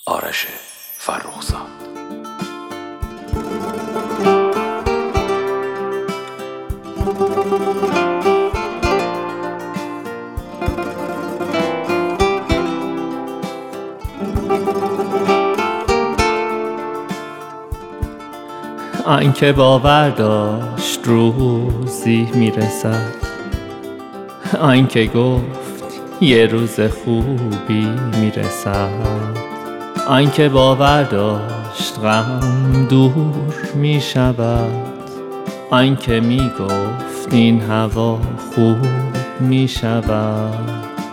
آرش فرخزاد. آنکه باور داشت روزی میرسد، آنکه گفت یه روز خوبی میرسد، آنکه باور داشت غم دور میشود، آنکه میگفت این هوا خوب میشود.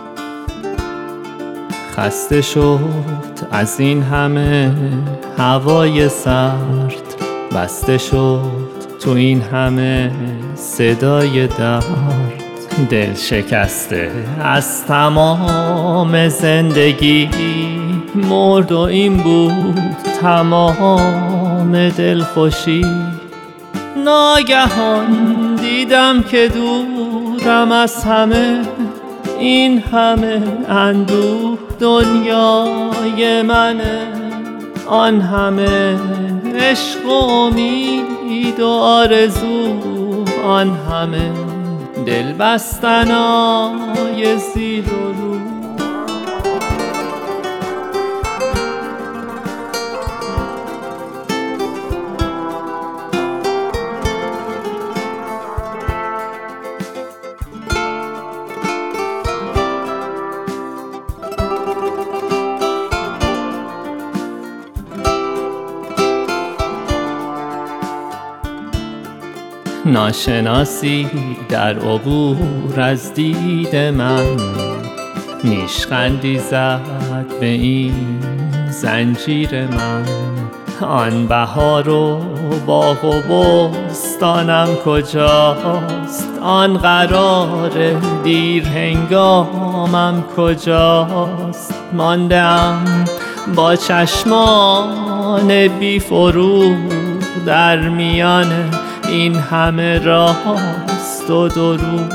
خسته شد از این همه هوای سرد، بسته شد تو این همه صدای درد. دل شکسته از تمام زندگی مرد و این بود تمام دلخوشی. ناگهان دیدم که دورم از همه، این همه اندوه دنیای منه، آن همه عشق و امید و آرزو، آن همه دل بستنای زیر و رو. ناشناسی در عبور از دید من، نیشخندی زد به این زنجیر من. آن بهار و باغ و بستانم کجاست، آن قرار دیر هنگامم کجاست. ماندم با چشمان بی فروغ در میان این همه راست و دروغ.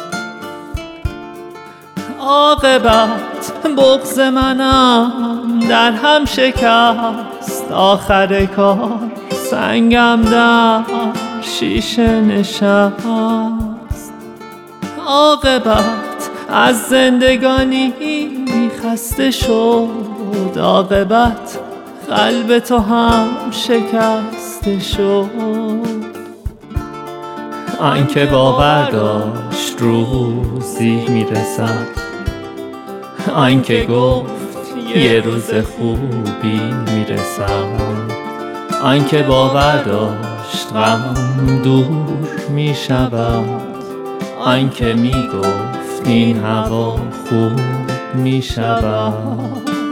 عاقبت بغض منم در هم شکست، آخر کار سنگم در شیشه نشست. عاقبت از زندگانی خسته شد، عاقبت قلب تو هم شکسته شد. آنکه باور داشت روزی میرسد، آنکه گفت یه روز خوبی میرسد، آنکه باور داشت غم دور میشود، آنکه میگفت این هوا خوب میشود.